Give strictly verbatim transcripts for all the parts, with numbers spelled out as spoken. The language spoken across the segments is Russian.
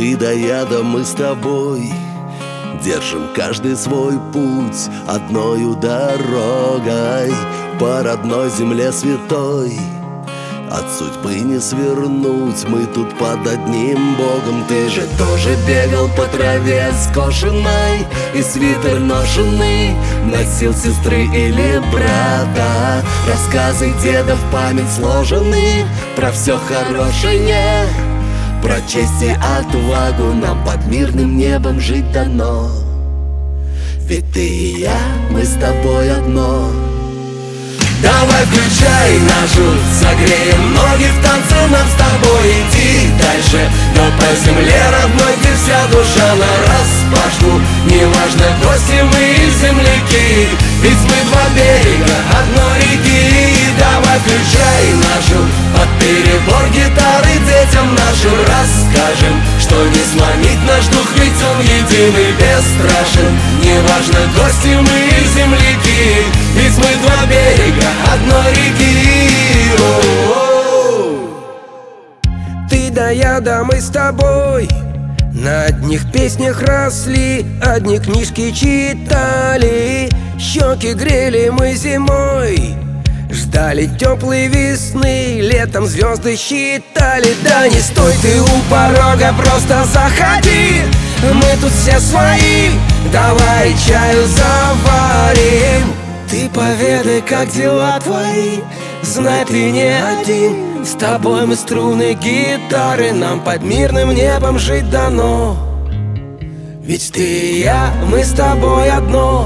Ты да я, да мы с тобой держим каждый свой путь одною дорогой по родной земле святой. От судьбы не свернуть, мы тут под одним Богом. Ты же тоже бегал по траве скошенной и свитер ношенный носил сестры или брата. Рассказы деда в память сложены про все хорошее, про честь и отвагу нам под мирным небом жить дано. Ведь ты и я, мы с тобой одно. Давай включай нашу, согреем ноги в танце, нам с тобой идти дальше. Но по земле родной, где вся душа нараспашку. Неважно, гости мы и земляки, ведь мы два берега одной реки. Давай включай нашу, под перебор гитары детям нашим расскажем, что не сломить наш дух, ведь он единый, бесстрашен. Неважно, гости мы и земляки, ведь мы два берега одной реки. О-о-о. Ты да я, да мы с тобой на одних песнях росли, одни книжки читали, щеки грели мы зимой, ждали теплой весны, летом звезды считали. Да не стой ты у порога, просто заходи, мы тут все свои, давай чаю заварим. Ты поведай, как дела твои, знай, ты не один. С тобой мы струны гитары, нам под мирным небом жить дано. Ведь ты и я, мы с тобой одно.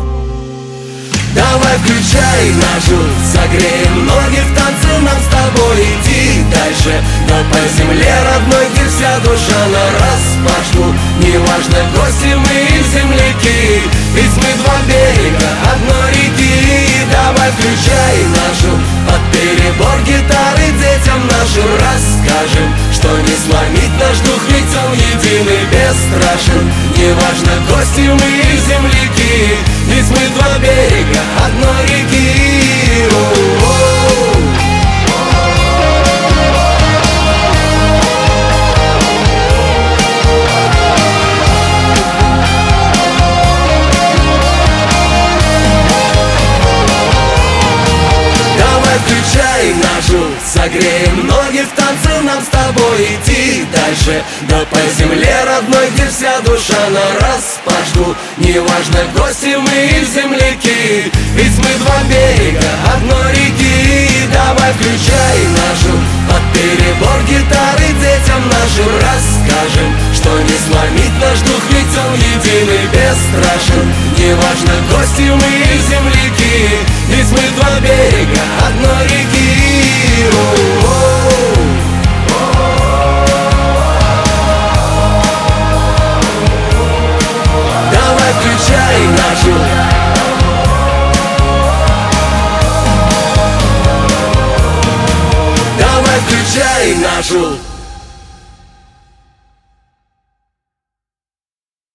Давай включай нашу, согреем ноги в танце, нам с тобой идти дальше. Но по земле родной, где вся душа нараспашку. Неважно, гости мы и земляки, ведь мы два берега одной реки. Давай включай нашу, под перебор гитары детям нашим расскажем, что не сломить наш дух, ведь он единый, бесстрашен. Неважно, гости мы и земляки, ведь мы два берега одной реки. О-о-о. Давай включай нашу, согреем ноги в танце, нам с тобой идти дальше. Да по земле родной, где вся душа нараспашку. Неважно, гости мы и земляки, ведь мы два берега одной реки. Давай включай нашу, под перебор гитары детям нашим расскажем, что не сломить наш дух, ведь он единый, бесстрашен. Неважно, гости мы и земляки, ведь мы два берега одной реки. О-о-о. Давай включай нашу. Давай включай нашу.